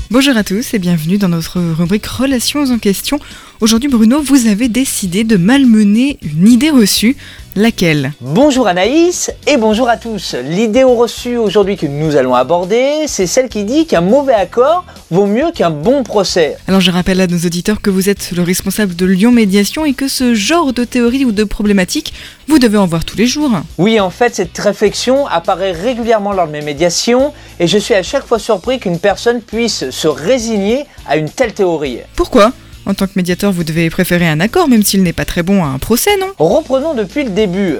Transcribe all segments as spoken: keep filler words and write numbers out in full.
Bonjour à tous et bienvenue dans notre rubrique Relations en question. Aujourd'hui Bruno, vous avez décidé de malmener une idée reçue. Laquelle ? Bonjour Anaïs et bonjour à tous. L'idée reçue aujourd'hui que nous allons aborder, c'est celle qui dit qu'un mauvais accord vaut mieux qu'un bon procès. Alors je rappelle à nos auditeurs que vous êtes le responsable de Lyon Médiation et que ce genre de théorie ou de problématique, vous devez en voir tous les jours. Oui, en fait, cette réflexion apparaît régulièrement lors de mes médiations et je suis à chaque fois surpris qu'une personne puisse se résigner à une telle théorie. Pourquoi ? En tant que médiateur, vous devez préférer un accord, même s'il n'est pas très bon à un procès, non ? Reprenons depuis le début.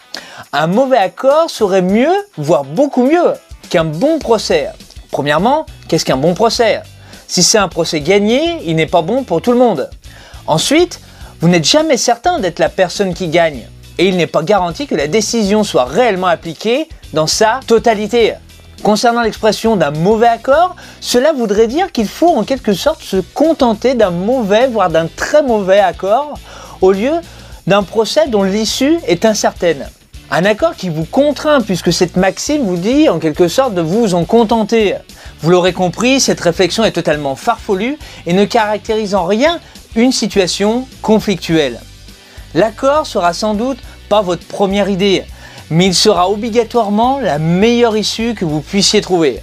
Un mauvais accord serait mieux, voire beaucoup mieux, qu'un bon procès. Premièrement, qu'est-ce qu'un bon procès ? Si c'est un procès gagné, il n'est pas bon pour tout le monde. Ensuite, vous n'êtes jamais certain d'être la personne qui gagne. Et il n'est pas garanti que la décision soit réellement appliquée dans sa totalité. Concernant l'expression d'un mauvais accord, cela voudrait dire qu'il faut en quelque sorte se contenter d'un mauvais, voire d'un très mauvais accord, au lieu d'un procès dont l'issue est incertaine. Un accord qui vous contraint, puisque cette maxime vous dit en quelque sorte de vous en contenter. Vous l'aurez compris, cette réflexion est totalement farfelue et ne caractérise en rien une situation conflictuelle. L'accord sera sans doute pas votre première idée, mais il sera obligatoirement la meilleure issue que vous puissiez trouver.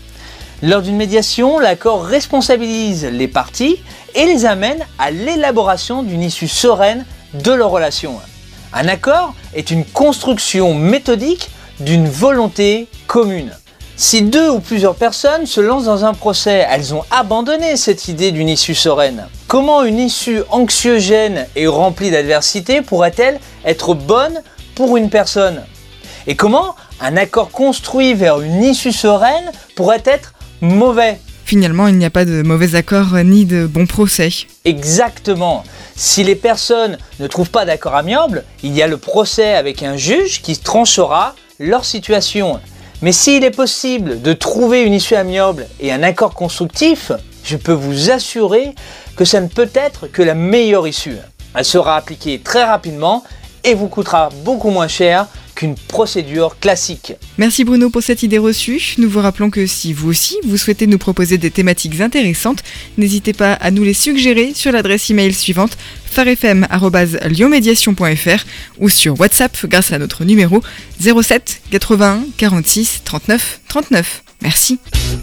Lors d'une médiation, l'accord responsabilise les parties et les amène à l'élaboration d'une issue sereine de leur relation. Un accord est une construction méthodique d'une volonté commune. Si deux ou plusieurs personnes se lancent dans un procès, elles ont abandonné cette idée d'une issue sereine. Comment une issue anxiogène et remplie d'adversité pourrait-elle être bonne pour une personne ? Et comment un accord construit vers une issue sereine pourrait être mauvais ? Finalement, il n'y a pas de mauvais accord ni de bon procès. Exactement. Si les personnes ne trouvent pas d'accord amiable, il y a le procès avec un juge qui tranchera leur situation. Mais s'il est possible de trouver une issue amiable et un accord constructif, je peux vous assurer que ça ne peut être que la meilleure issue. Elle sera appliquée très rapidement et vous coûtera beaucoup moins cher qu'une procédure classique. Merci Bruno pour cette idée reçue. Nous vous rappelons que si vous aussi, vous souhaitez nous proposer des thématiques intéressantes, n'hésitez pas à nous les suggérer sur l'adresse email suivante farfm arobase lyonmédiation point fr ou sur WhatsApp grâce à notre numéro zéro sept quatre-vingt-un quarante-six trente-neuf trente-neuf. Merci.